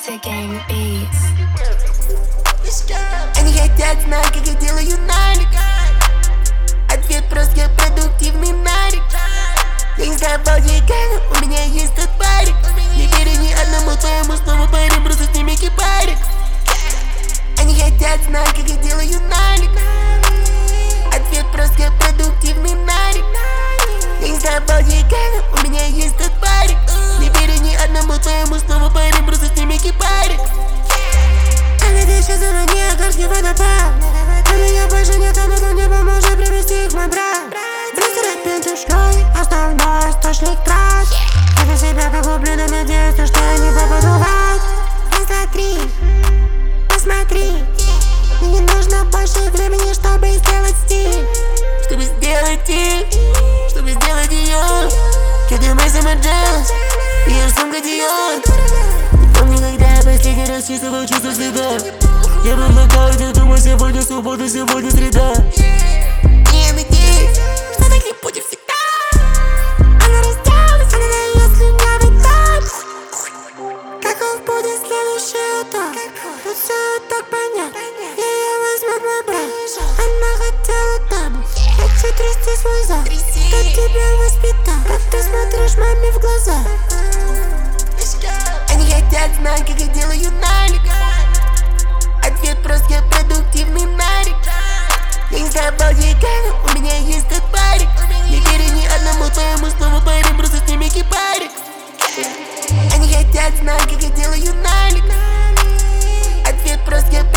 Laser Gang Beats. Они хотят знать, как я делаю налик. Ответ прост, я продуктивный нарик. Я не забыл декана, у меня есть тот парик. Не верю ни одному твоему слову, парень, просто с ними кипарик. Они хотят знать, как я делаю налик. Ответ прост, я продуктивный нарик. Я не забыл декана, у меня есть тот парик. Не верю ни одному твоему слову, парень, просто с ними кипарик. Они дышат за мне, горький водопад. У меня больше нет, но не поможет привести их в мой брак. Быстро пентушкой, основной источник трат. Я себя погублю, но надеюсь, что я не попаду в ад. Посмотри, посмотри. Мне не нужно больше времени, чтобы сделать стиль. Чтобы сделать их, чтобы сделать ее. Когда мы самоджаз, ее сумка Диор. Не помню, когда я последний раз чувствовал чувство стыда. Я был в нокауте, думаю, сегодня суббота, сегодня среда. Я надеюсь, что так не будет всегда. Она разделась, она дает слюнявый тап. Каков будет следующий этап? Тут все так понятно. Ее возьмет мой брат. Она хотела табу. Хочу трясти свой зад. Как тебя воспитал? Как ты смотришь маме в глаза? Они хотят знать, как я делаю налик. Ответ прост, я продуктивный нарик. Я не забыл декана, у меня есть тот парик. Не верю ни одному твоему слову, парень, просто с ними кипарик. Они хотят знать, как я делаю налик. Ответ прост, я